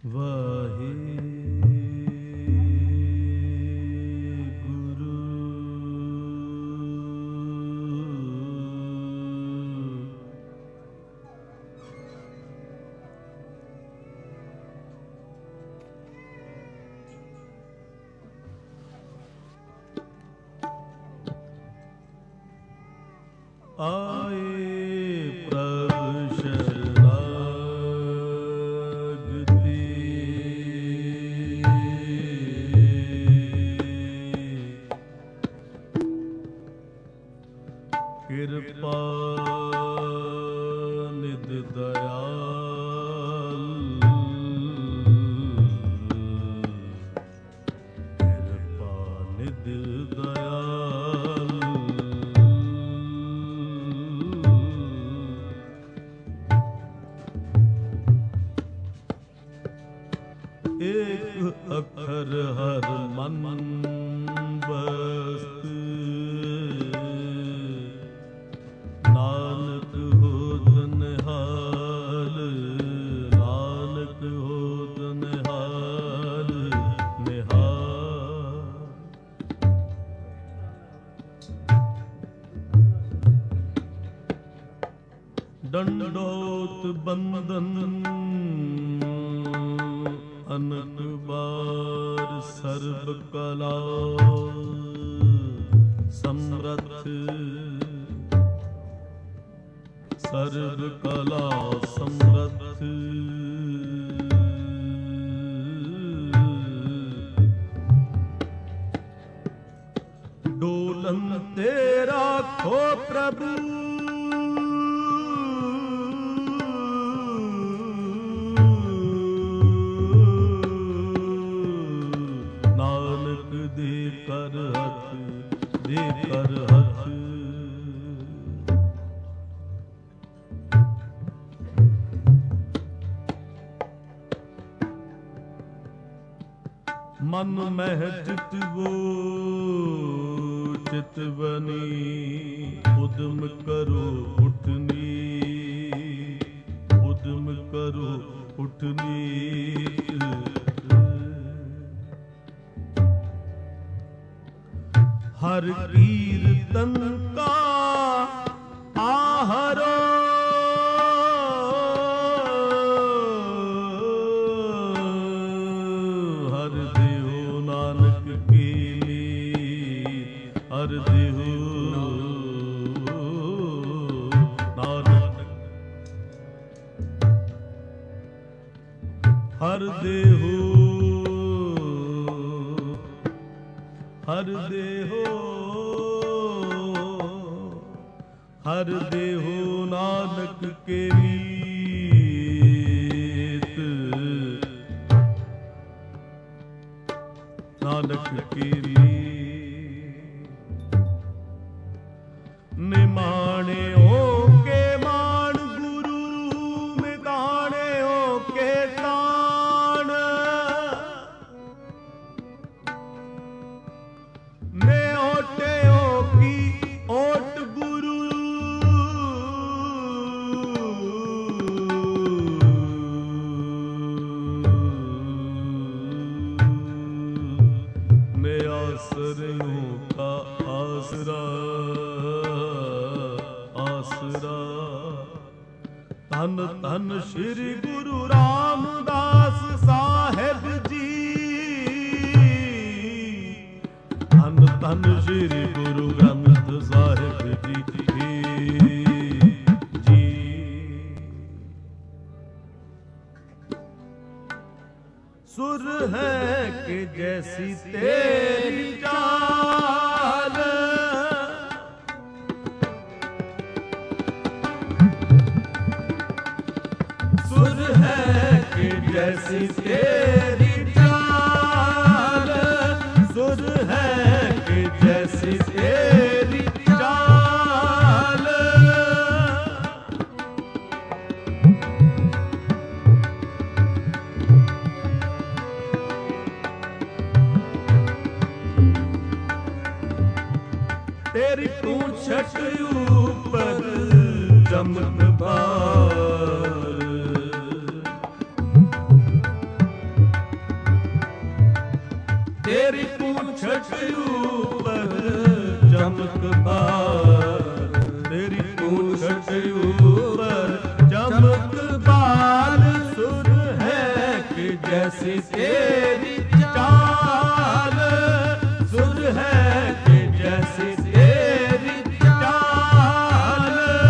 ਆਏ ਪ੍ਰਭ ਸ਼ਰਨਾਗਤੀ ਕਿਰਪਾ ਨਿਧ ਦਇਆਲ ਕਿਰਪਾ ਨਿਧ ਦਇਆਲ ਏਕ ਅੱਖਰ ਹਰ ਮਨ ਬਸਤ ਨਾਨਕ ਹੋਤ ਨਿਹਾਲ ਨਾਨਕ ਹੋਤ ਨਿਹਾਲ ਨਿਹਾਲ ਡੰਡੋਤ ਬੰਦਨ ਅਨਕ ਬਾਰ ਸਰਬ ਕਲਾ ਸਮਰਥ ਸਰਬ ਕਲਾ ਸਮਰਥ ਡੋਲਨ ਤੇ ਰਾਖੋ ਪ੍ਰਭੂ ਦੇ ਕਰ ਹੱਥ ਮਨ ਮਹਿ ਚਿਤਵੋ ਚਿਤਵਨੀ ਉਦਮ ਕਰੋ ਉਠਨੀ ਉਦਮ ਕਰੋ ਉਠਨੀ ਹਰ ਕੀਰਤਨ ਕਾ ਆਹਰੋ ਹਰ ਦੇਹੁ ਨਾਨਕ ਕੀ ਲੀਤ ਹਰ ਦੇਹੁ ਨਾਨਕ ਹਰ ਦੇਹੁ ਹਰ ਦੇਹੁ ਹਰ ਦੇਹੁ ਨਾਨਕ ਕੇ ਰੀਤ ਨਾਨਕ ਕੇ ਰੀਤ ਨਿਮਾਣਿਓ ਕੇ ਮਾਣ ਗੁਰੂ ਮਿਟਾਣਿਓ ਕੇ ਤਾਣ ਨੇ ਓਟਿਓ ਕੀ ਓਟ ਗੁਰੂ ਨੇ ਆਸਰਿਓ ਕਾ ਆਸਰਾ ਆਸਰਾ ਧੰਨ ਧੰਨ ਸ੍ਰੀ ਗੁਰੂ ਰਾਮਦਾਸ ਸਾਹਿਬ ਜੀ ਧੰਨ ਧੰਨ ਸ੍ਰੀ ਗੁਰੂ ਗ੍ਰੰਥ ਸਾਹਿਬ ਜੀ ਜੀ ਸੁਰ ਹੈ ਕਿ ਜੈਸੀ ਤੇਰੀ ਚਾਲ ਸੁਰ ਹੈ ਕਿ ਜੈਸੀ ਤੇਰੀ ਚਾਲ ਸੁਰ ਹੈ ਕਿ ਜੈਸੀ ਤੇਰੀ ਚਾਲ तेरी पूंछट ऊपर चमक बार तेरी पूंछ के ऊपर चमकबार, तेरी पूंछ के ऊपर चमकबार, सुर है कि जैसी तेरी चाल, सुर है कि जैसी तेरी चाल।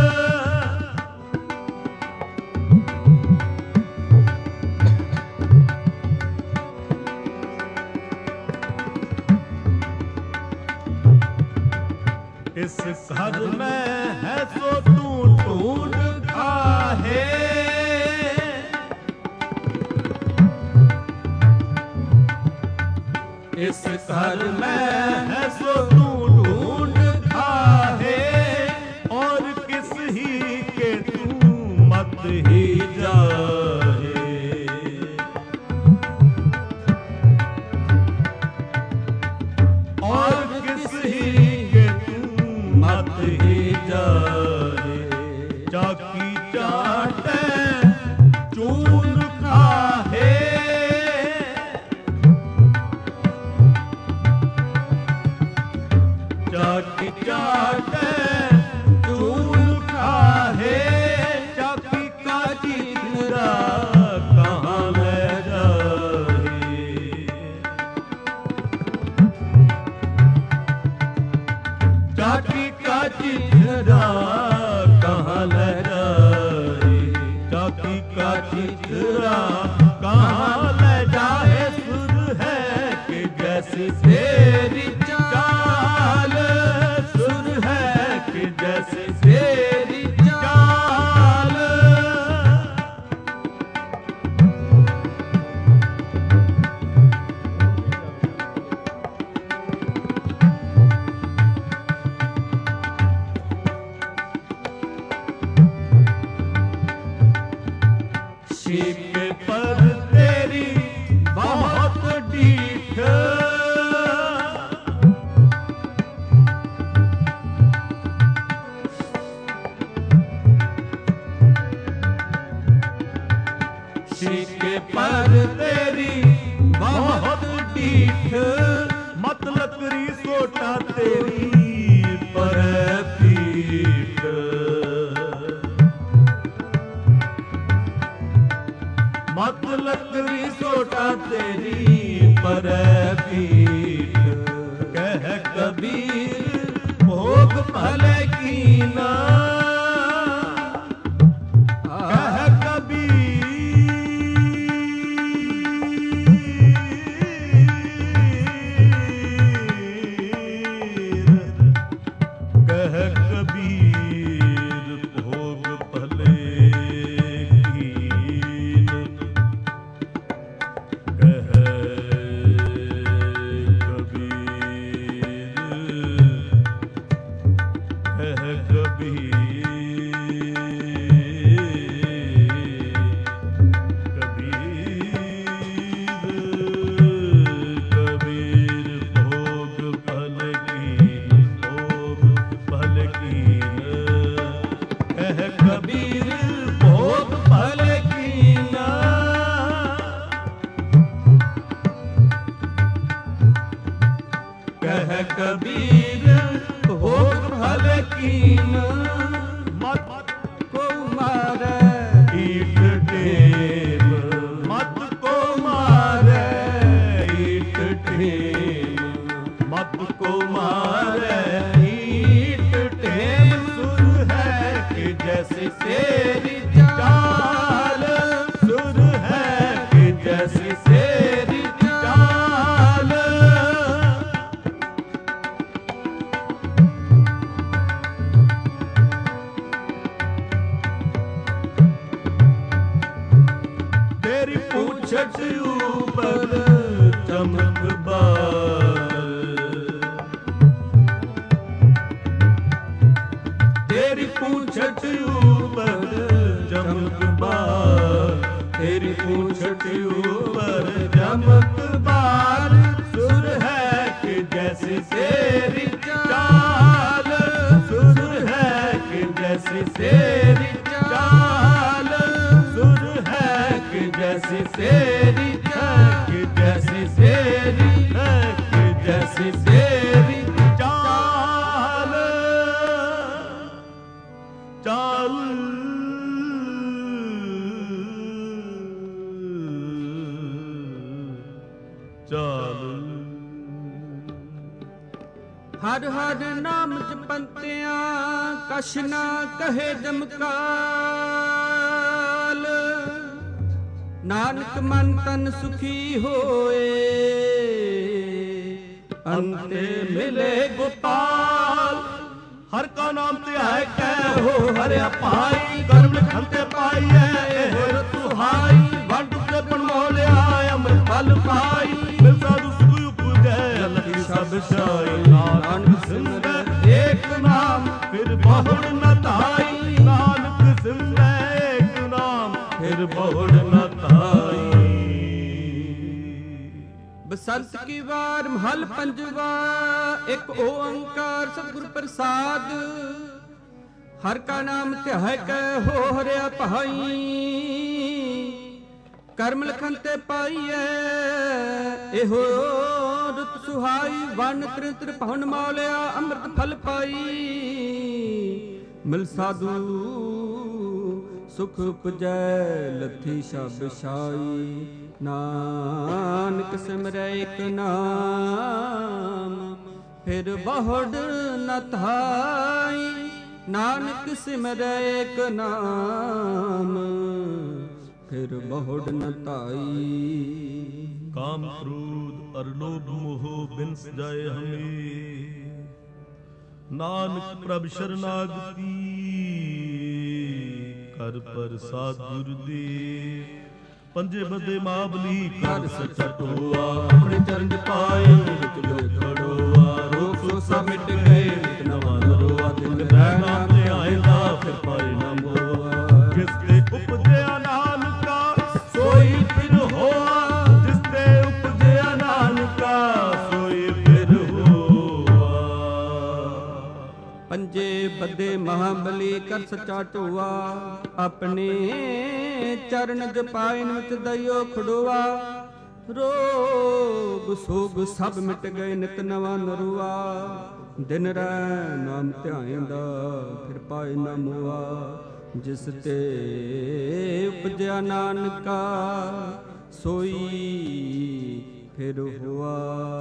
इस घर में है सो तू ढूंढ आहे, इस घर में है सो तू ढूंढ आहे, और किस ही के तू मत ही जाए, और किस ही के तू मत ही जाए। चाकी चाटे चून खाहे, चाकी चाटे चून खाहे, चाकी का चितरा कहाँ ले जाए। चाकी का चितरा कहाँ ले जाए, चाकी का चितरा कहाँ ले जाए। सुर है कि जैसी तेरी चाल, सुर है कि जैसी तेरी चाल। शीक पर तेरी बहुत डीठ, शीक पर तेरी बहुत डीठ, मत लकड़ी सोटा तेरी पर पीठ, मत लकड़ी सोटा तेरी पर पीठ। कह कबीर भोग भले की ना, कह कबीर, कह कबीर भोग भले की, कह कबीर भोग भले कीन, मत को मारे ईट टेम, मत को मारे ईट टेम, मत को मारे ईट टेम। सुर है कि जैसी तेरी चाल, सुर है कि जैसी तेरी चाल। तेरी पूंछ के ऊपर चमकबार, तेरी पूंछ के ऊपर चमकबार, तेरी पूंछ के ऊपर चमकबार। सुर है कि जैसी तेरी चाल, सुर है कि जैसी तेरी चाल, सुर है कि जैसी तेरी, कि जैसी तेरी है। जैसी तेरी चाल चाल चाल। हर हर नाम जपंतिया कछ ना कहे जमकाल। नानक मन तन सुखी होए अंते मिले गोपाल। हर का नाम ते है कहो हरिया पाई कर्म खंते पाइए होर सुहाई। वंड से बनमोलिया अमृत फल पाई मिल साधु सुख उपजै लखी सब शाई। नानक सिमरै एक नाम फिर बहुड़ न ताई। नानक सिमरै एक नाम फिर बहुड़ न ताई। बसंत की वार महल पंजवा एक ओंकार सतगुर प्रसाद। हर का नाम ध्याय कहो हरिया पाई कर्म लखन ते पाइए एहो रुत सुहाई। वन त्रित्र पवन मौलिया अमृत फल पाई मिल साधु सुख उपजै लथी शब शाई। नानक सिमरै एक नाम फिर बहुड़ न थाई। नानक सिमरै एक नाम फिर बहुड़ न ताई। काम क्रोध और लोभ मोह बिन जाए हमें। नानक प्रभ शरणागति कर प्रसाद गुरुदेव। पंजे बदे माबली कर सचा टोआ अपने चरण पाए जो खड़ोआ। रोग सो सब मिट गए नित नवा नरोआ। दिन रहना ते आएगा फिर पाए न मोआ। जिसते उपजया नानका सोई फिर होआ। जिसते उपजया नानका सोई फिर होआ। पंजे बदे महाबली कर सचा टोआ। अपने चरण जपाइन विच दइयो खड़ोआ। रोग सोग सब मिट गए नित नवा नरुआ। दिन रह नाम ध्याएंदा फिर पाए न मोआ। जिस ते उपजया नानका सोई फिर हुआ।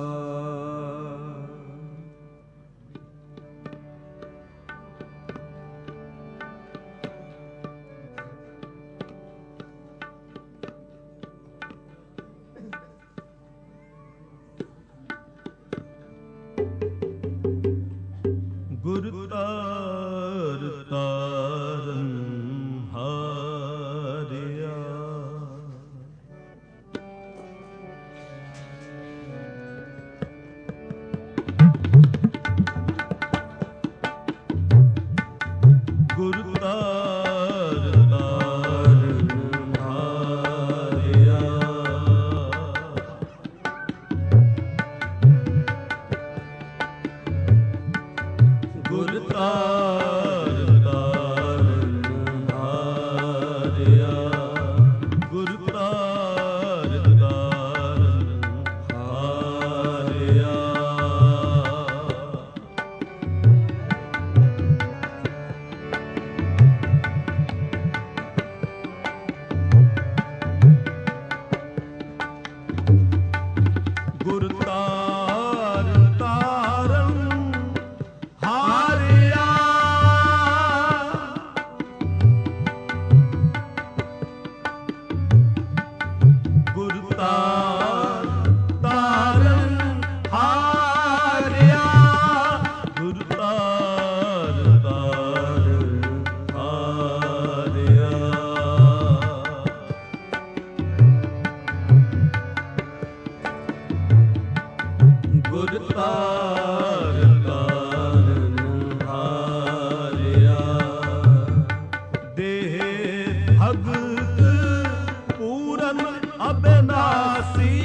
गुर तार तारन हारिया। गुर तार तारन हारिया। गुर तार तारन हारिया। गुर तार तारन हारिया। गुर तार तारन हारिया। गुर तार तारन हारिया। गुर तार तारन हारिया। गुर तार तारन हारिया। देह भगत पूरन अबनासी।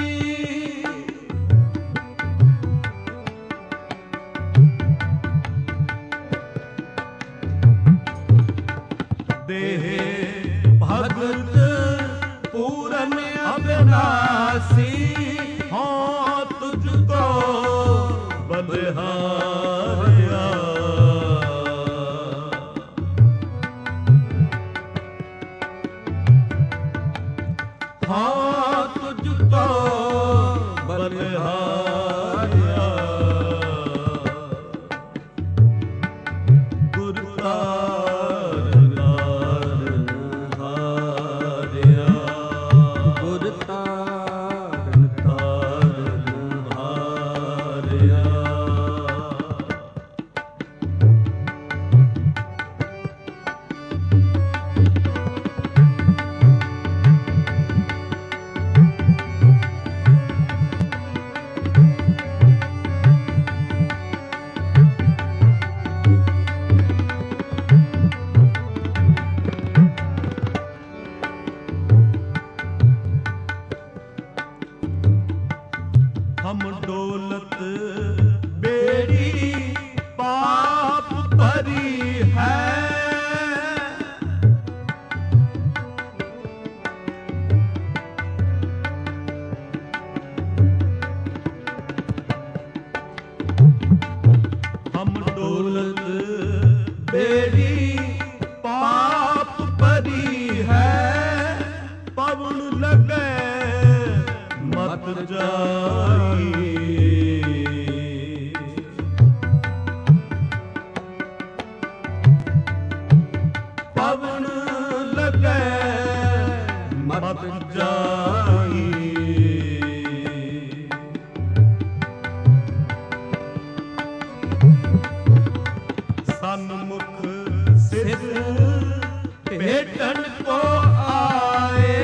देह भगत पूरन अबनासी। हाँ तुझको ਹਾਂ ਤੁਝ ਕੋ ਬਲਿਹਾਰਿਆ ਗੁਰ ਤਾਰਨ ਤਾਰਨ ਹਾਰਿਆ ਗੁਰ ਤਾਰਨ ਤਾਰਨ ਹਾਰਿਆ हम डोलत बेड़ी पाप भरी है हम डोलत बेड़ी पाप भरी है पवन लगे मत जाई पवन लगे मत जाई सन्मुख सिद्ध भेटन को आए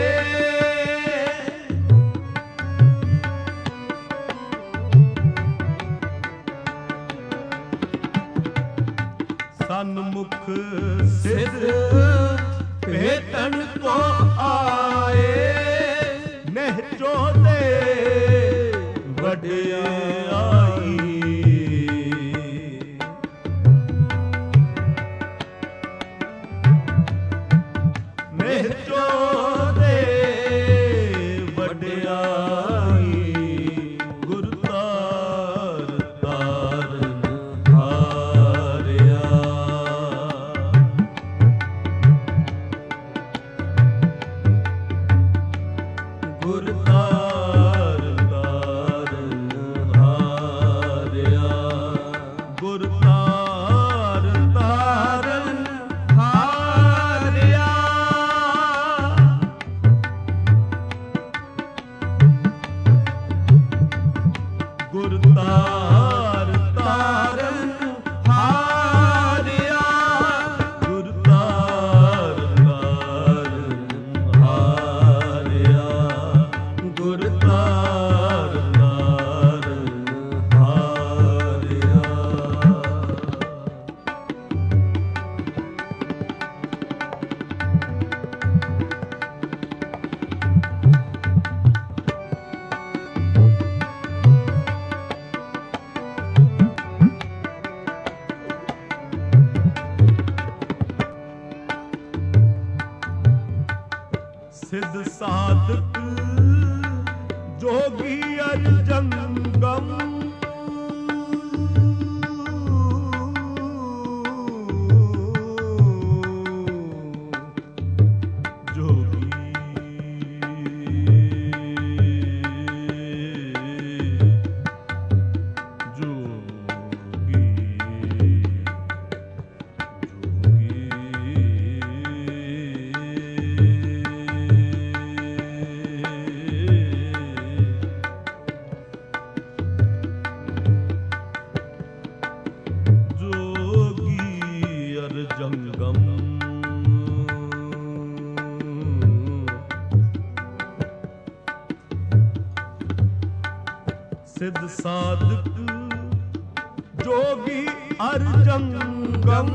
सन्मुख सिद्ध भेटन को आए नहचो दे वडियाई नहचो दे वडियाई गुर तार ताਰਨ ਹਾਰਿਆ ਗੁਰ ਤਾਰਨ ਤਾਰਨ ਹਾਰਿਆ ਗੁਰ ਤਾਰਨ ਤਾਰਨ ਹਾਰਿਆ ਗੁਰ ਤਾਰ ਤਾਰਨ ਹਾਰਿਆ ਗੁਰ ਤਾਰ ਤਾਰਨ ਹਾਰਿਆ ਗੁਰ ਤਾਰ ਤਾਰਨ ਹਾਰਿਆ सिद्ध साधक जोगी अर जंगम जंगम सिद्ध साधक जोगी अर जंगम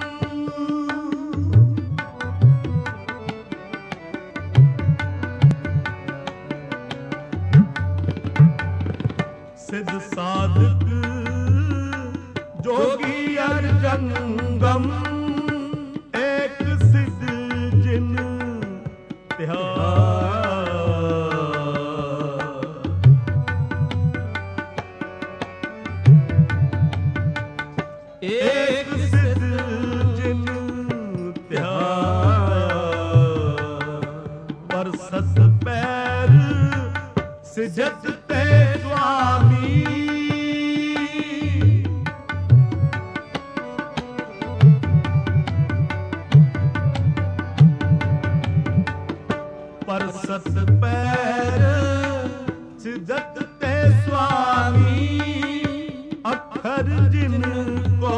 सिद्ध साधक जोगी अर जंगम एक सिद्ध जिन तिहार एक सिद्ध जिन तिहार पर सत पै ਸਿਜਤ ਤੇ ਸੁਆਮੀ ਪਰਸਤ ਪੈਰ ਸਿਜਤ ਤੇ ਸੁਆਮੀ ਅਖਰ ਜਿਨ ਕੋ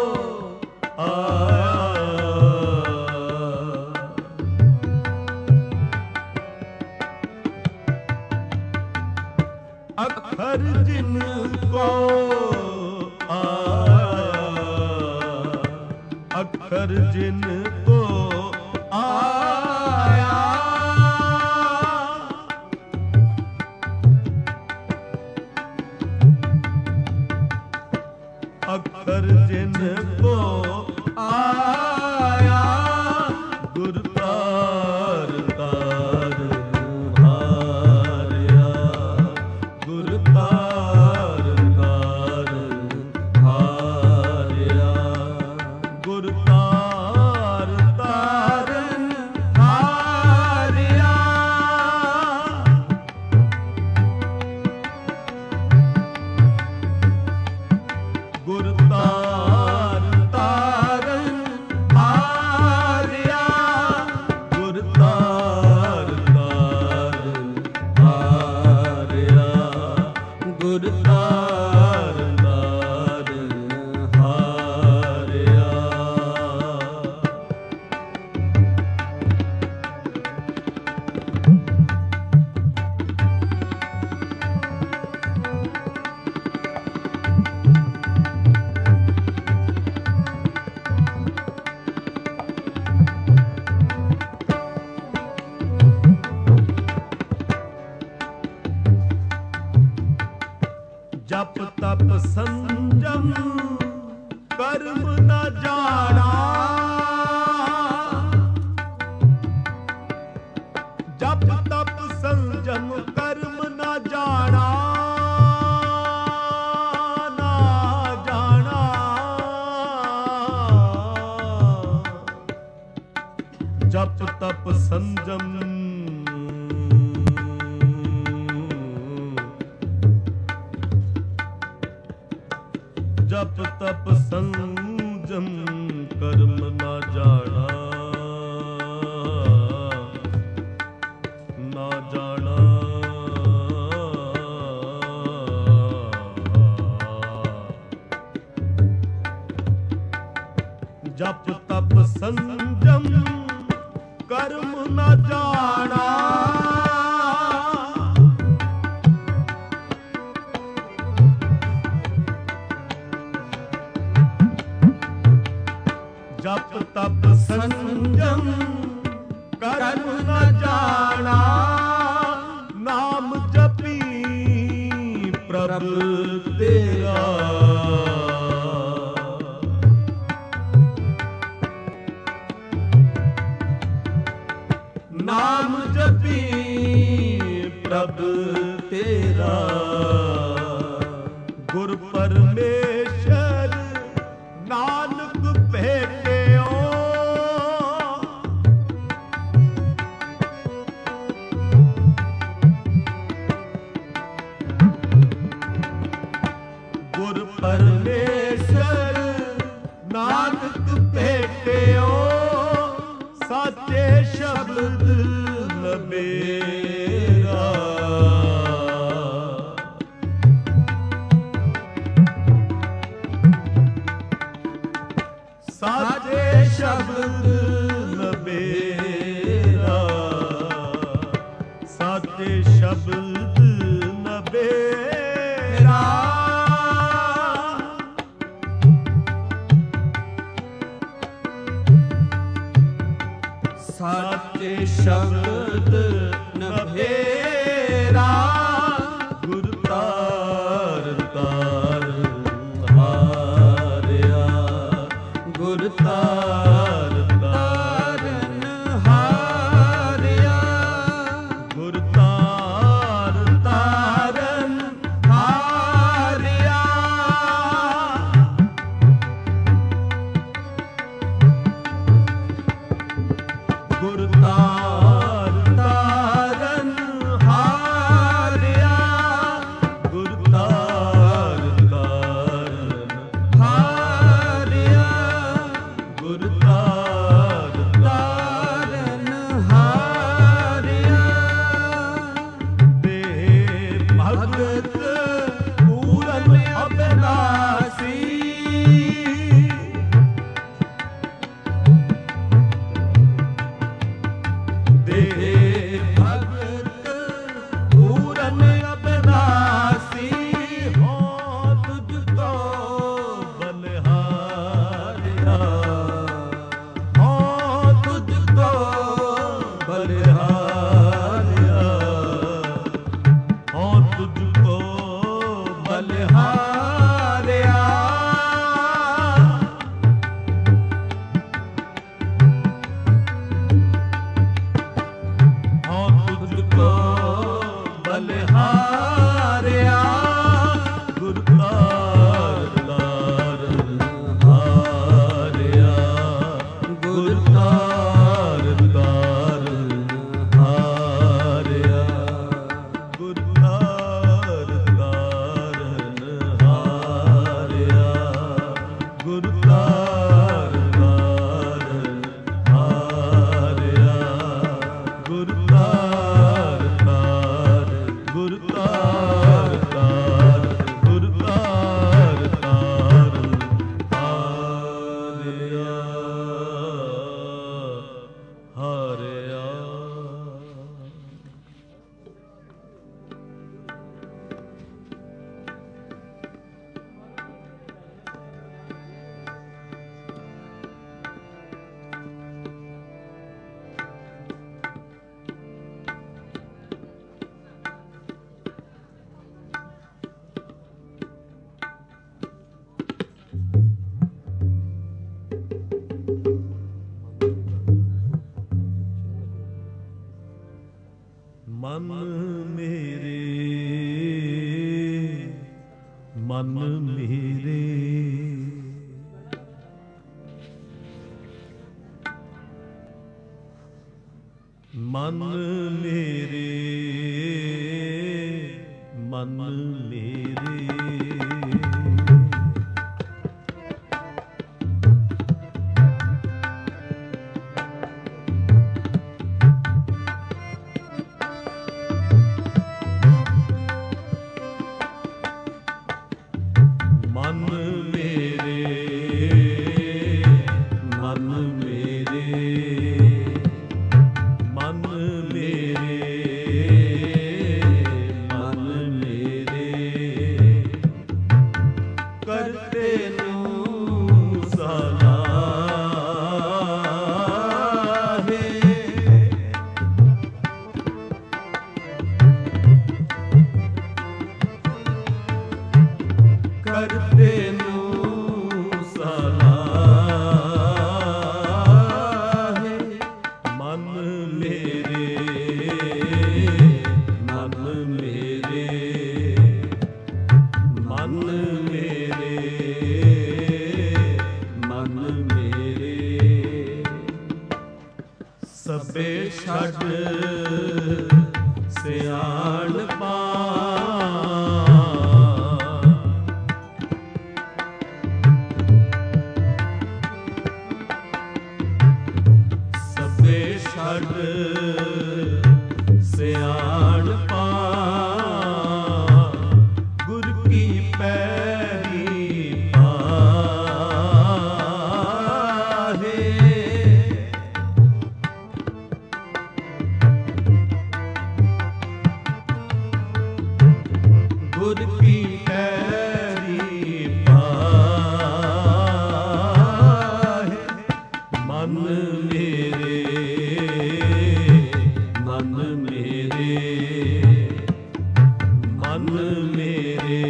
ਅਖਰ ਜਿਨ ਕੋ ਅਖਰ ਜਿਨ ਕੋ ਆਇਆ ਅਖਰ ਜਿਨ ਕੋ ਆਇਆ ਗੁਰ ਤਾਰ ਤਾਰ ਹਾਰਿਆ ਗੁਰ ਤਾਰ ਤਾਰ ਹਾਰਿਆ ਗੁਰ ਤਾਰ ਤਾਰਨ ਹਾਰਿਆ ਗੁਰ ਤਾਰ ਤਾਰਨ ਹਾਰਿਆ ਗੁਰ ਤਾਰ ਤਾਰਨ ਹਾਰਿਆ ਗੁਰ ਤਾਰ ਤਾਰਨ ਹਾਰਿਆ ਜਪ ਤਪ ਸੰਜਮ ਕਰਮ ਨ ਜਾਣਾ ਜਪ ਤਪ ਸੰਜਮ ਕਰਮ ਨ ਜਾਣਾ ਨਾ ਜਾਣਾ ਜਪ ਤਪ ਸੰਜਮ ਜਪ ਤਪ ਸੰਜਮ ਕਰਮ ਨਾ ਜਾਣਾ ਨਾ ਜਾਣਾ ਜਪ ਤਪ ਸੰਜਮ ਕਰਮ ਨਾ ਜਾਣਾ ਜਪ ਤਪ ਸੰਜਮ ਕਰਮ ਨ ਜਾਣਾ ਨਾਮ ਜਪੀ ਪ੍ਰਭ ਤੇਰਾ ਨਾਮ ਜਪੀ ਪ੍ਰਭ ਤੇਰਾ ਗੁਰ ਪਰਮੇਸ਼ਰ ਨਾਨਕ ਭੇਟਿਓ ਗੁਰ ਪਰਮੇਸ਼ਰ ਨਾਨਕ ਭੇਟਿਓ ਸਾਚੇ ਸ਼ਬਦ ਨਬੇਰਾ ਸਾਚੇ ਸ਼ਬਦ ਨਬੇਰਾ ਸਾਚੇ ਸ਼ਬਦ ਨਬੇਰਾ ਸਾਚੇ ਸ਼ਬਦ ਨਬੇਰਾ ਗੁਰ ਤਾਰ ਤਾਰ ਹਾਰਿਆ ਗੁਰ ਤਾਰ ਤਾਰਨ ਹਾਰਿਆ ਗੁਰ ਤਾਰ ਤਾਰਨ ਹਾਰਿਆ ਗੁਰ ਤਾਰ ਤਾਰਨ ਗੁਰ ਤਾਰ ਤਾਰ ਗੁਰ ਤਾਰ ਤਾਰ ਹਾਰਿਆ ਹਾਰਿਆ। ਮਨ ਮੇਰੇ ਮਨ ਮੇਰੇ ਮਨ ਮੇਰੇ ਮਨ ਮੇਰੇ ਮਨ ਮੇਰੇ ਮਨ ਮੇਰੇ ਮਨ ਮੇਰੇ ਮਨ ਮੇਰੇ ਕਰਤੇ ਨੂੰ ਸਲਾਹੇ ਕਰਤੇ ਨੂੰ ਸਲਾਹੇ। ਮਨ ਮੇਰੇ ਮਨ ਮੇਰੇ ਮਨ ਮੇਰੇ ਮਨ ਮੇਰੇ ਸਭੇ ਛੱਡ ਸਿਆਣਪਾ ਛੱਡ ਸਿਆਣਪਾ ਗੁਰ ਕੀ ਪੈਰੀ ਪਾਹੇ। ਗੁਰ ਕੀ ਪੈਰੀ ਪਾਹੇ। ਮਨ ਮੇਰੇ ਮਨ ਮੇਰੇ ਮਨ ਮੇਰੇ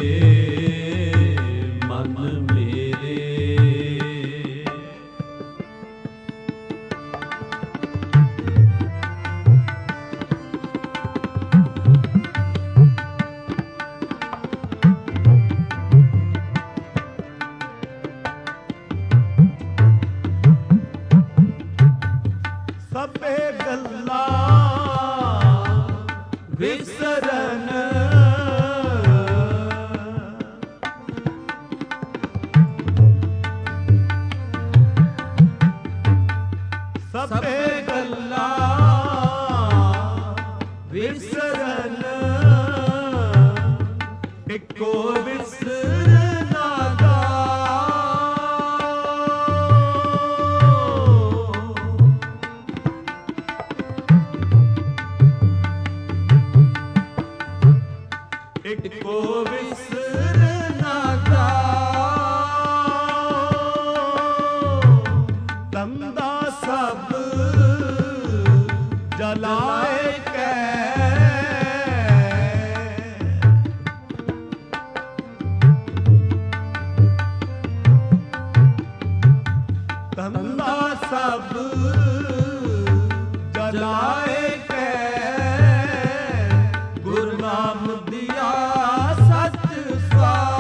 ਮਨ ਮੇਰੇ ਸਭੇ ਗੱਲਾਂ ਵਿਸਰਨ ਸਭੇ ਗੱਲਾਂ ਵਿਸਰਨ ਇੱਕੋ ਵਿਸਰਨਾ ਗਾ। ਇੱਕੋ ਵਿਸਰਨਾ ਗਾ। ਤੰਦਾ ਸਭ ਜਲਾਏ ਕੈ ਤੰਦਾ ਸਭ ਜਲਾਏ ਕੈ ਗੁਰੂ ਨਾਮ ਦਿਆ ਸੱਚ ਸਵਾ।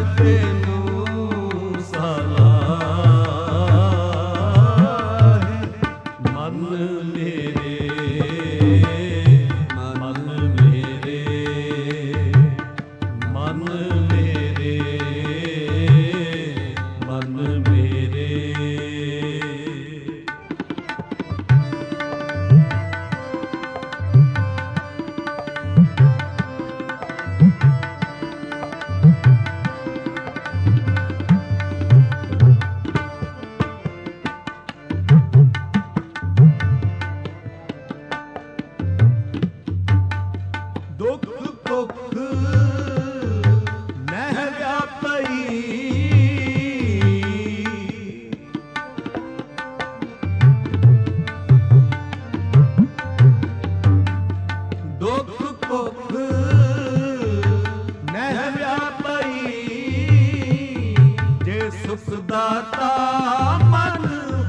करते नु सलाहे मन मेरे मन मेरे मन मेरे मन मेरे। दुख दुख नह व्यापई दुख दुख नह व्यापई जे सुख दाता मन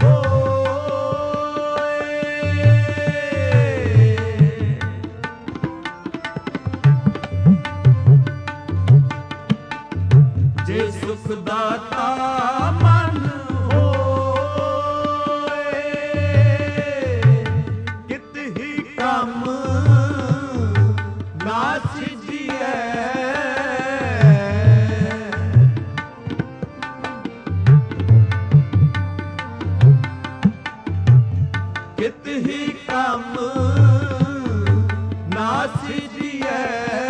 जे सुख दाता मन होए कित ही कम ना सिजिए कित ही कम ना सिजिए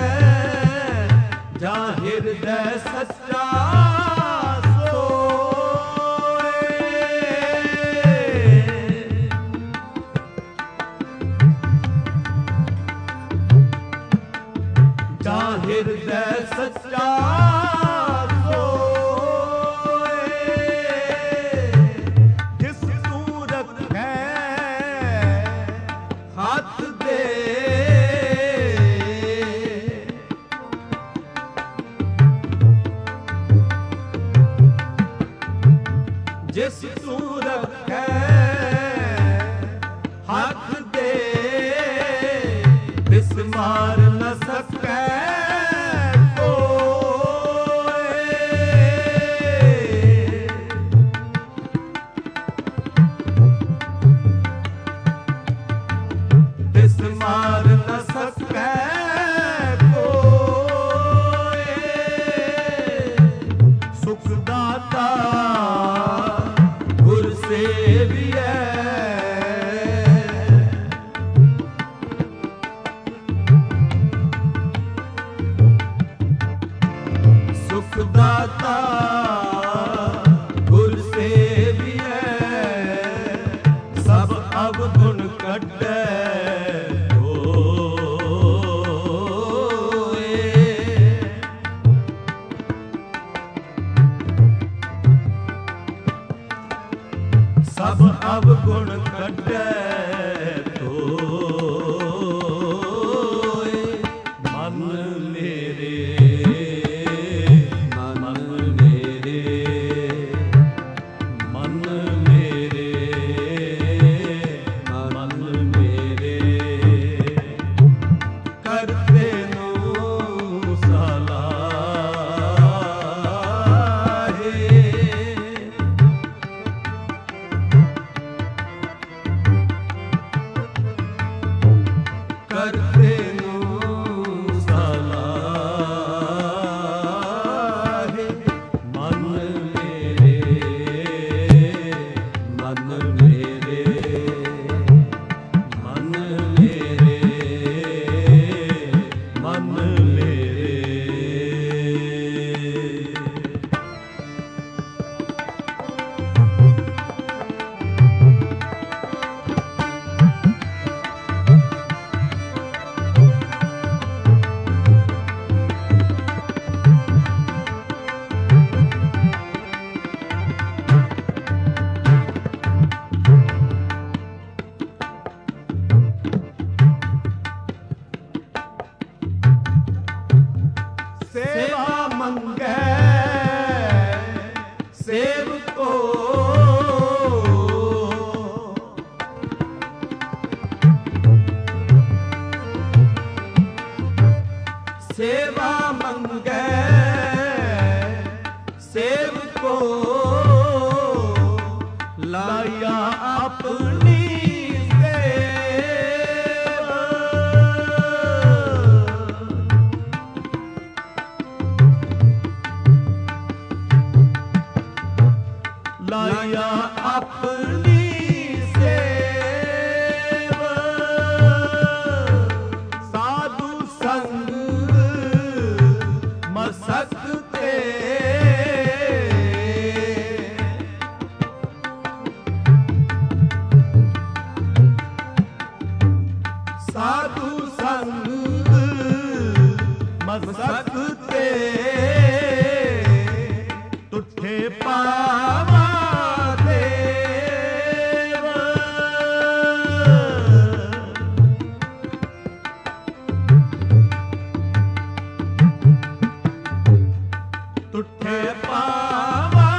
जा हृदय सच्चा सोए जा हृदय सच्चा सोए जिस तू रखे हाथ दे जिस तू रखे हाथ दे तिस मार न सके कोई तिस मार न सके कोई सुखदाता सेविए सुखदाता गुर सेविए सब अवगुण कटे सब अवगुण कटे तोय मन मेरे मन मेरे मन मेरे मन मेरे करते नो सलाहे को लाया अपनी लाया अपनी सेव साधु संग मसकते साधु संग मसकते तुठे पावा तुठे पावा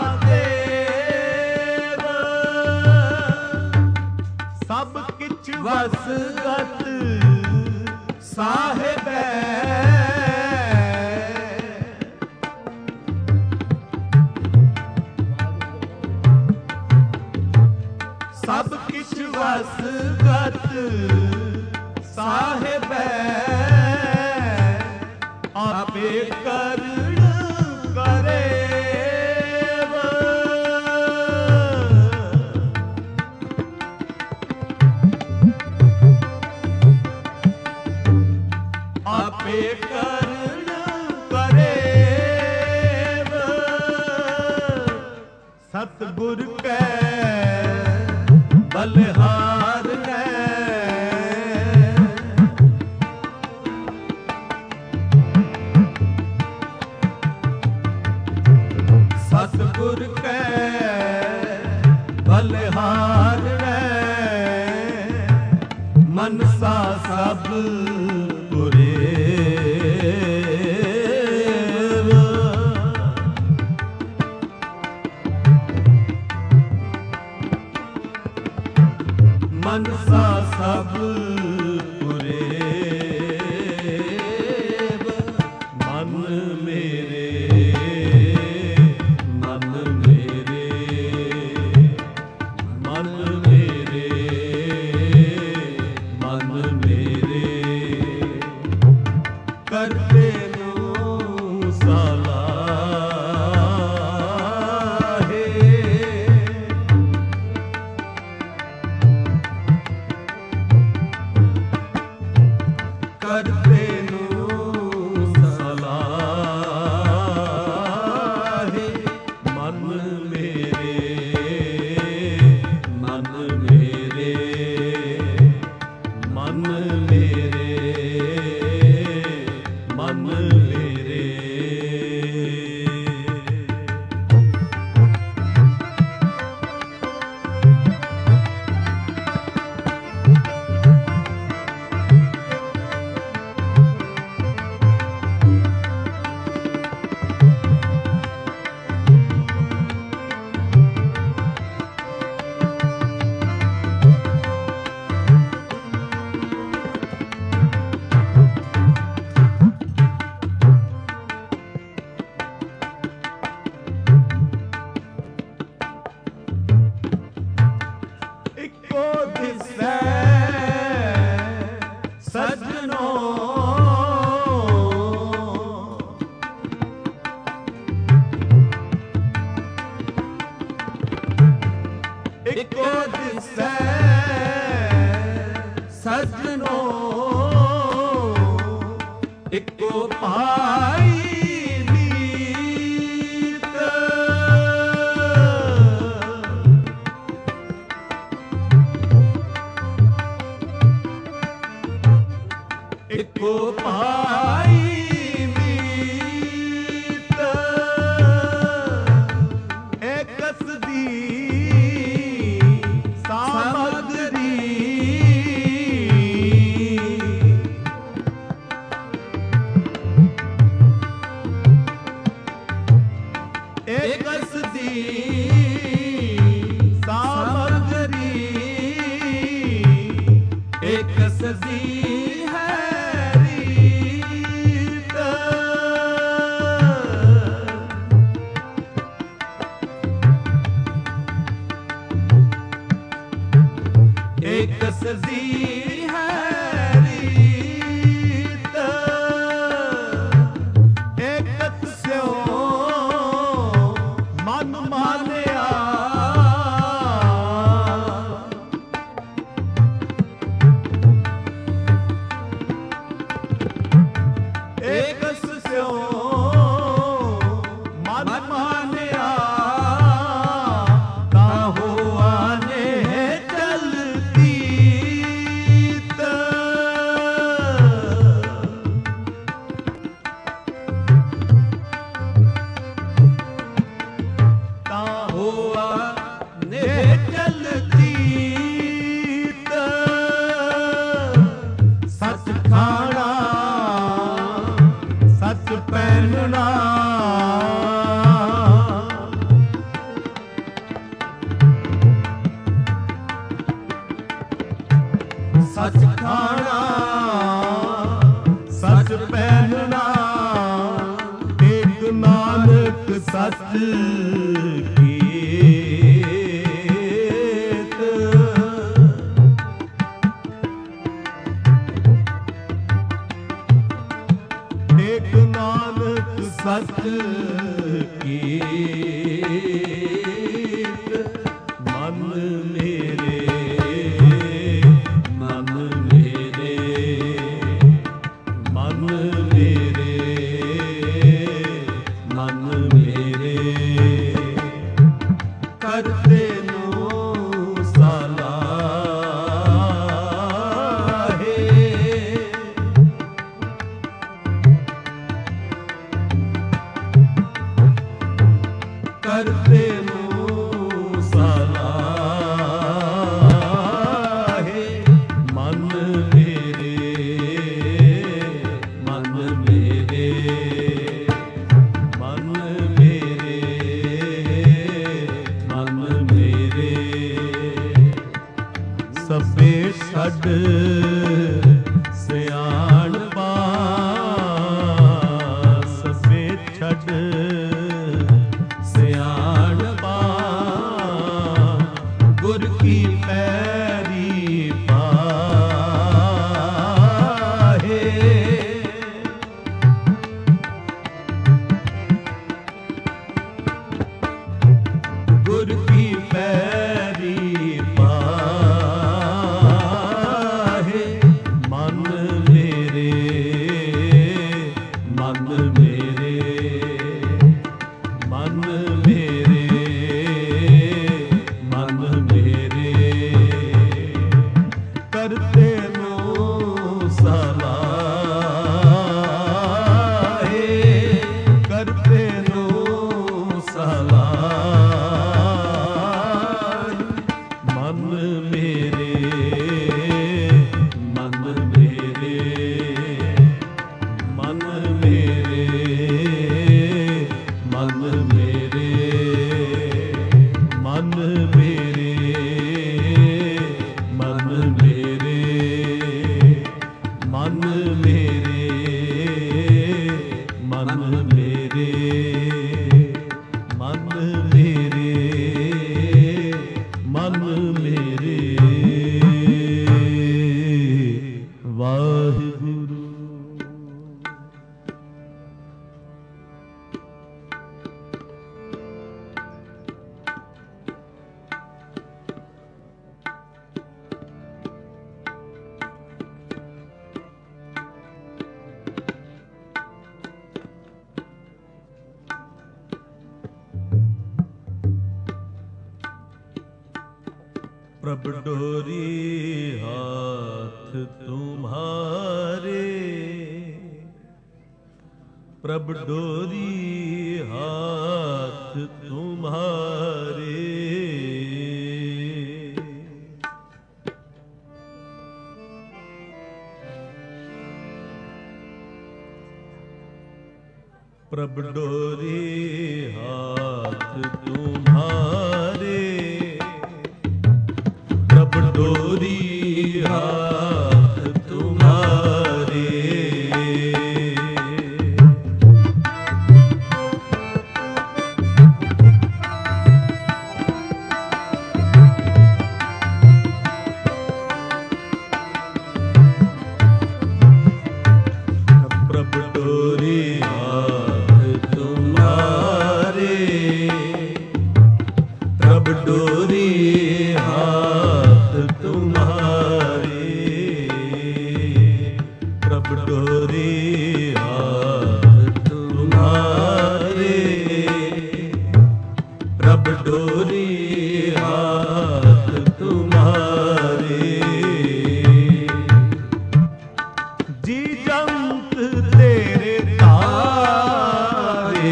देव सब किछ वसगत साहिब सब किछ वसगत साहिब आपे करण करे आपे करण करे सतगुर कै बलिहार है सतगुर कै बलिहार है मनसा सब पुरे मनसा सब पुरे मन मेरे मन मेरे मन मेरे मन मेरे करते नो सलाहे करते नो सलाहे मन मेरे मन मेरे मन मेरे मन मेरे इको दिसै सजनो इको दिसै सजनो इको भाई इको भाई मीत एकस दी सामग्री एकस दी सामग्री एकस दी ਦੱਸਦੀ ਹੈ ਰੀਤ ਏਕਤ ਸਿਓ ਮਨ ਮਾਨਿਆ ਏਕਸ ਸਿਓ ਮਨ ਮਾਨਿਆ ਕਾਹੋ ਆਨੇ ਚਲਤੀ ਕਾਹੋ ਆਨੇ ਚਲਤੀ ਸੱਚ ਖਾਣਾ ਸੱਚ ਪਹਿਨਣਾ ਸੱਚ ਖਾਣਾ ਸੱਚ ਪਹਿਨਣਾ ਏਕ ਨਾਨਕ ਸੱਚ ਕੀਤ ਏਕ ਨਾਨਕ ਸੱਚ ਕੀਤ ਮਨ ਮੇਰੇ ਮਨ ਮੇਰੇ ਮਨ ਮੇਰੇ ਮਨ ਮੇਰੇ ਕਰਤੇ ਨੂੰ ਸਲਾਹੇ ਕਰਤੇ ਨੂੰ ਸਲਾਹੇ ਮਨ ਮੇਰੇ ਮਨ ਮੇਰੇ ਮਨ ਮੇਰੇ ਮਨ ਮੇਰੇ ਸਭੇ ਛੱਡ ਸਿਆਣਪਾ ਸਭੇ ਛੱਡ ਸਿਆਣਪਾ ਗੁਰ ਕੀ ਪੈਰੀ ਪਾਹੇ ਗੁਰ ਕੀ ਪੈਰੀ ਪਾਹੇ ਮਨ ਮੇਰੇ ਮਨ ਮੇਰੇ ਮਨ ਮੇਰੇ ਮਨ ਮੇਰੇ ਕਰਤੇ ਨੂੰ ਸਲਾਹੇ ਕਰਤੇ ਨੂੰ ਸਲਾਹੇ ਮਨ ਮੇਰੇ ਮਨ ਮੇਰੇ ਮਨ ਮੇਰੇ ਮਨ ਮੇਰੇ ਮਨ ਮੇਰੇ ਮਨ ਮੇਰੇ ਮਨ ਮੇਰੇ ਮਨ ਮੇਰੇ ਮਨ ਮੇਰੇ ਮਨ ਮੇਰੇ ਵਾਹਿਗੁਰੂ। प्रभ डोरी हाथ तुम्हारे प्रभ डोरी हाथ तुम्हारे प्रभ डोरी हाथ तुम्हारे प्रभ डोरी हाथ तुम्हारे प्रभ डोरी हाथ तुम्हारे, जी जंत तेरे तारे,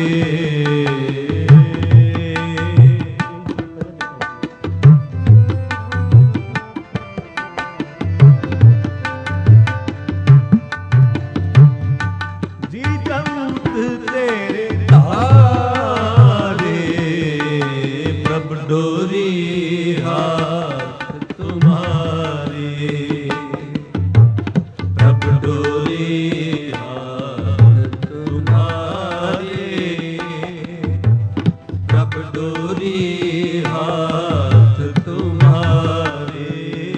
जी जंत तेरे तारे, प्रभ डोरी हाथ तुम्हारे, प्रभ डोरी हाथ तुम्हारे, प्रभ डोरी हाथ तुम्हारे।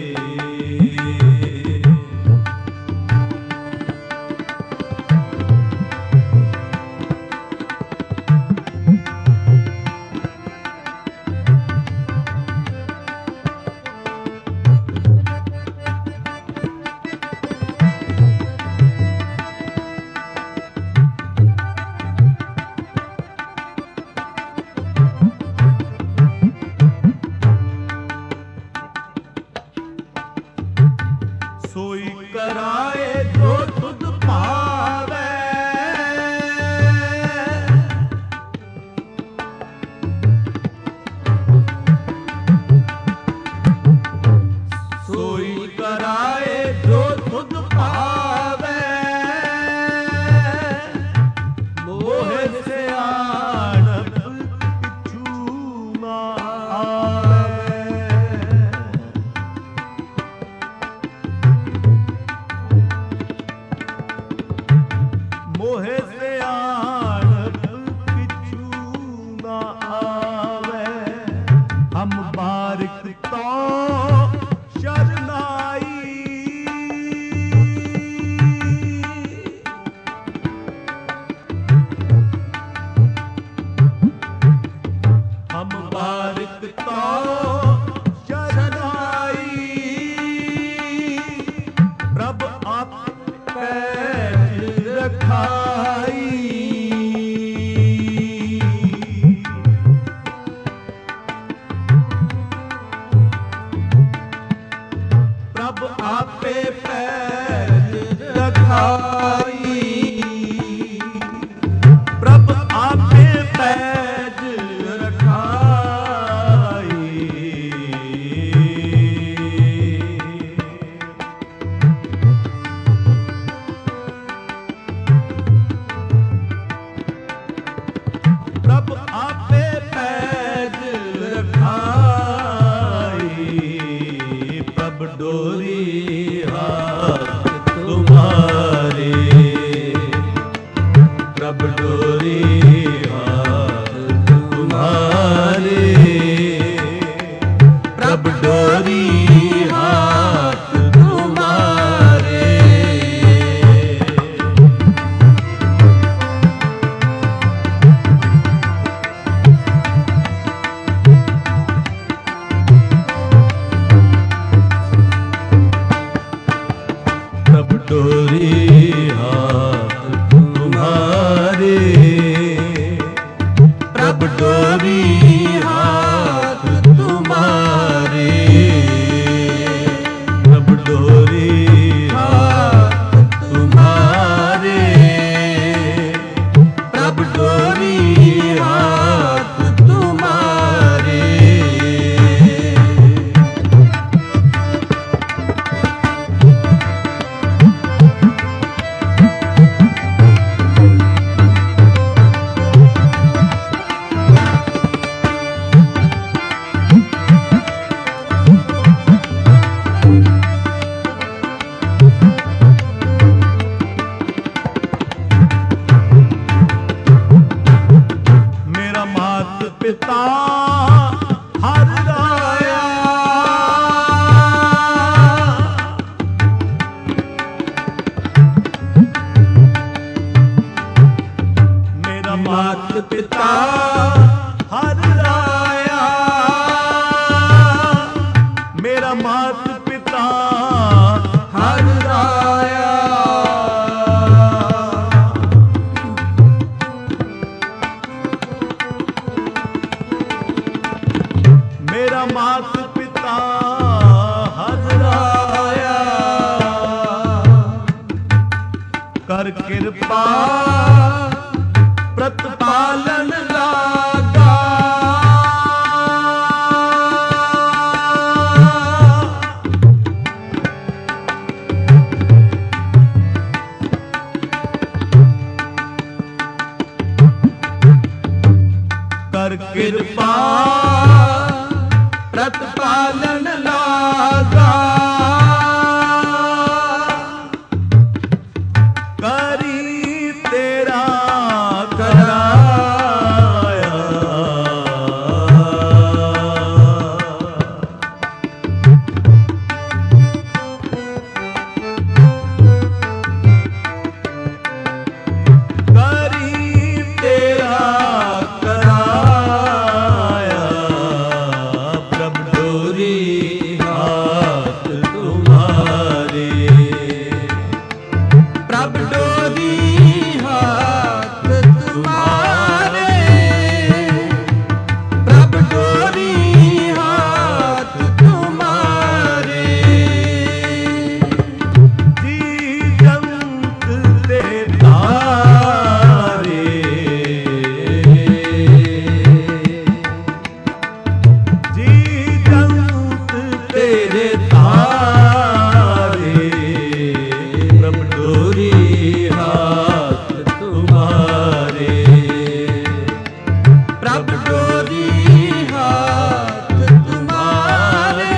सोई कराए जो तुध पावे, सोई कराए जो तुध पावे, मोह से आनप किछु ना आवे। मोहे से आनप किछु ना आवे, हम बारिक तो शरनाई, हम बारिक तो शरनाई, प्रभ आप पैज रखाई, प्रभ आपे पैज रखाई, प्रभ आपे पैज रखाई। प्रभ आपे पैज रखाई, प्रभ डोरी हाथ तुम्हारे, प्रभ डोरी हाथ तुम्हारे, प्रभ डोरी हाथ तुम्हारे। प्रभ डोरी हाथ तुम्हारे, प्रभ डोरी हाथ तुम्हारे, प्रभ डोरी हाथ तुम्हारे, प्रभ डोरी हाथ तुम्हारे। पिता हर राया, मेरा मात पिता हर राया, मेरा मात पिता हर राया, ਮੇਰਾ ਮਾਤ ਪਿਤਾ ਹਜ਼ਰਾਇਆ, ਕਰ ਕਿਰਪਾ ਪ੍ਰਤਪਾਲਨ ਲਾਗਾ। ਕਰ ਕਿਰਪਾ ਪ੍ਰਤਪਾਲਨ ਲਾਗਾ, ਕਰੀ ਤੇਰਾ ਕਰਾਇਆ। ਕਰੀ ਤੇਰਾ ਕਰਾਇਆ, ਪ੍ਰਭ ਡੋਰੀ ਹਾਥ ਤੁਮਾਰੇ, ਪ੍ਰਭ ਡੋਰੀ ਹਾਥ ਤੁਮਾਰੇ, ਪ੍ਰਭ ਡੋਰੀ ਹਾਥ ਤੁਮਾਰੇ। ਜੀ ਜੰਤ ਤੇ ਤਾਰੇ, ਜੀ ਜੰਤ ਤੇਰੇ ਤਾਰੇ, ਪ੍ਰਭ ਡੋਰੀ ਹਾਥ ਤੁਮਾਰੇ, ਪ੍ਰਭ ਡੋਰੀ ਹਾਥ ਤੁਮਾਰੇ,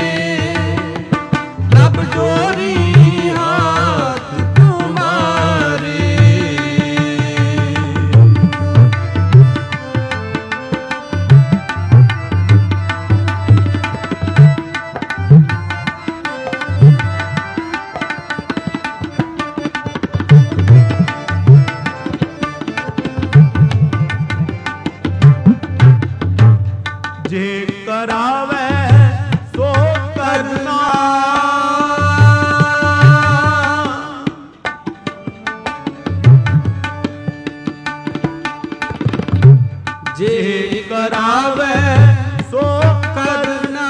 ਪ੍ਰਭ ਡੋਰੀ ਹਾਥ ਤੁਮਾਰੇ। ਜੇ ਕਰਾਵੇ ਸੋ ਕਰਨਾ, ਜੇ ਕਰਾਵੇ ਸੋ ਕਰਨਾ,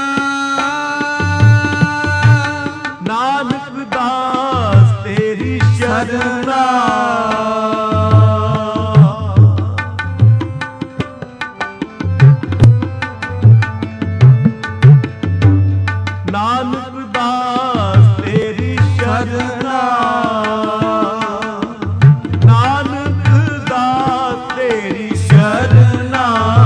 ਨਾਨਕ ਦਾਸ ਤੇਰੀ ਸ਼ਰਨਾ। ਨਾਨਕ ਦਾਸ ਤੇਰੀ ਸ਼ਰਨਾ, ਨਾਨਕ ਦਾਸ ਤੇਰੀ ਸ਼ਰਨਾ।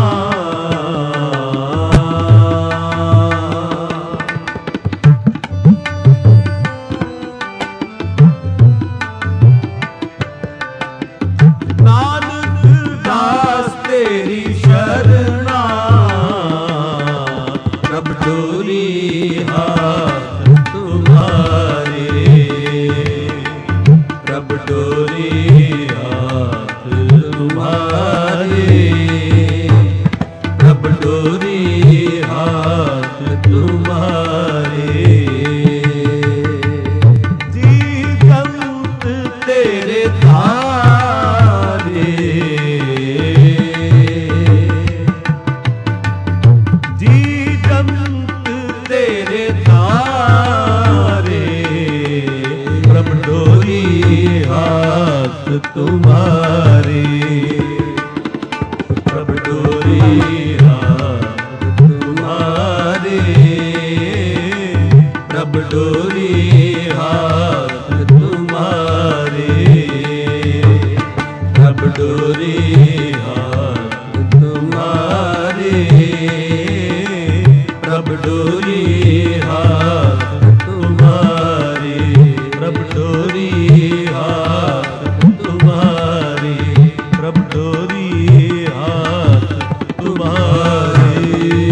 ਨਾਨਕ ਦਾਸ ਤੇਰੀ ਸ਼ਰਨਾ, ਪ੍ਰਭ ਡੋਰੀ ਹਾਥ ਤੁਮਾਰੇ, ਪ੍ਰਭ ਡੋਰੀ ਹਾਥ ਤੁਮਾਰੇ, ਪ੍ਰਭ ਡੋਰੀ ਹਾਥ ਤੁਮਾਰੇ। ਜੀ ਜੰਤ ਤੇਰੇ ਤਾਰੇ, ਜੀ ਜੰਤ ਤੇਰੇ ਤਾਰੇ, ਪ੍ਰਭ ਡੋਰੀ ਹਾਥ ਤੁਮਾਰੇ, ਪ੍ਰਭ ਡੋਰੀ ਹਾਥ ਤੁਮਾਰੇ, ਪ੍ਰਭ ਡੋਰੀ ਹਾਥ ਤੁਮਾਰੇ, ਪ੍ਰਭ ਡੋਰੀ ਹਾਥ ਤੁਮਾਰੇ, ਪ੍ਰਭ ਡੋਰੀ ਹਾਥ ਤੁਮਾਰੇ, ਪ੍ਰਭ ਡੋਰੀ ਹਾਥ ਤੁਮਾਰੇ, ਪ੍ਰਭ ਡੋਰੀ ਹਾਥ ਤੁਮਾਰੇ।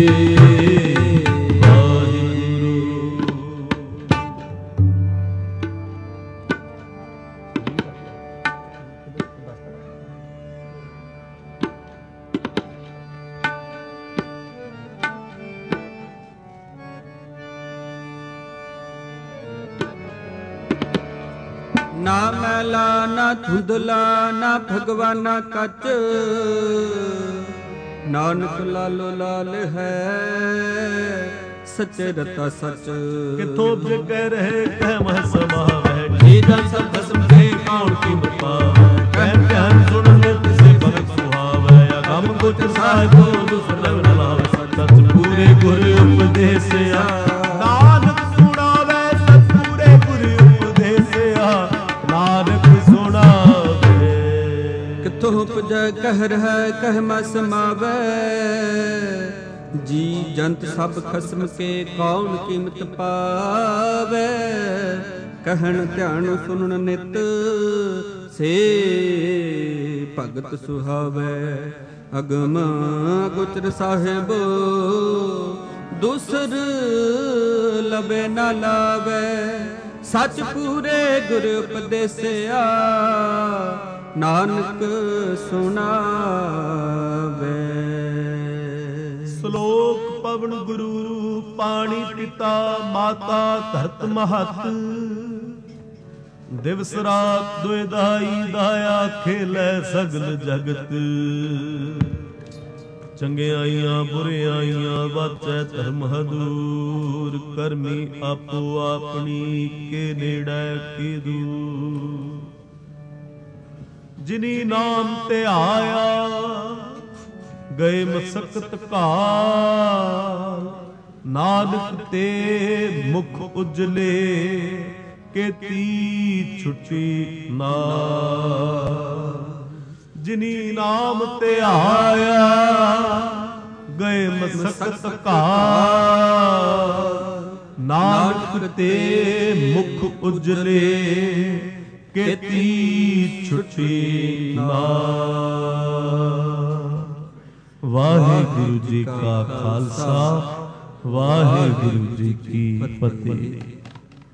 ਨਾ ਮੈਲਾ ਨਾ ਧੁੰਦਲਾ ਨਾ ਭਗਵਾਨਾ ਕੱਚ, ਨਾਨਕ ਲਾਲੋ ਲਾਲ ਹੈ ਸੱਚੇ ਰਤਾ ਸੱਚ। ਕਿਥੋਂ ਉਪਜ ਕਹਿ ਰਹੇ ਕਹਿ ਮਹ ਸਮਾਵੈ, ਜੀ ਜਨ ਸਭ ਖਸਮ ਕੇ ਕੌਣ ਕੀਮਤ ਪਾਵੈ। ਕਹਿ ਧਿਆਨ ਸੁਣ ਨਿਤ ਸੇ ਭਗਤ ਸੁਹਾਵੈ, ਅਗੰਮ ਗੋਚਰ ਸਾਹਿਬੋ ਦੁਸਲਭ ਨ ਲਾਵੈ। ਸਚ ਪੂਰੇ ਗੁਰ ਉਪਦੇਸਿਆ, ਨਾਨਕ ਸੁਣਾਵੈ। ਸਚ ਪੂਰੇ ਗੁਰ ਉਪਦੇਸਿਆ, ਨਾਨਕ ਸੁਣਾਵੈ। ਕਿਥੋਂ ਉਪਜੈ ਕਹਿ ਰਹਿ ਕਹਿ ਮਹ ਸਮਾਵੈ, ਜੀ ਜੰਤ ਸਭ ਖਸਮ ਕੇ ਕੌਣ ਕੀਮਤ ਪਾਵੈ। ਕਹਿਣ ਧਿਆਨ ਸੁਣਨ ਨਿਤ ਸੇ ਭਗਤ ਸੁਹਾਵੈ। ਅਗਮ ਗੁਚਰ ਸਾਹਿਬ ਦੁਸਰ ਲਬੇ ਨਾ ਲਾਵੈ। ਸਚ ਪੂਰੇ ਗੁਰ ਉਪਦੇਸਿਆ, ਨਾਨਕ ਸੁਣਾਵੈ। ਸ਼ਲੋਕ ਪਵਨ ਗੁਰੂ ਪਾਣੀ ਪਿਤਾ ਮਾਤਾ ਧਰਤ ਮਹਤ। ਦਿਵਸ ਰਾਤ ਦੁਇ ਦਾਈ ਦਾਇਆ ਖੇਲੇ ਸਗਲ ਜਗਤ। ਚੰਗਿਆਈਆਂ ਬੁਰਿਆਈਆਂ ਵਾਚੈ ਧਰਮ ਹਦੂਰ। ਕਰਮੀ ਆਪੋ ਆਪਣੀ ਕੇ ਨੇੜੇ ਕੀ ਦੂਰ। ਜਿਨੀ ਨਾਮ ਤੇ ਆਇਆ ਗਏ ਮਸਕਤ ਘਾਲ। ਨਾਨਕ ਤੇ ਮੁਖ ਉਜਲੇ ਕੇਤੀ ਛੁੱਟੀ ਨਾਲ। ਜਿਨੀ ਨਾਮ ਤੇ ਆਇਆ ਗਏ ਮਸਕਤ ਘਾਲ। ਨਾਨਕ ਤੇ ਮੁਖ ਉਜਲੇ ਕੇਤੀ ਛੁੱਟੀ ਨਾਲ। ਵਾਹਿਗੁਰੂ ਜੀ ਕਾ ਖਾਲਸਾ, ਵਾਹਿਗੁਰੂ ਜੀ ਕੀ ਫਤਿਹ।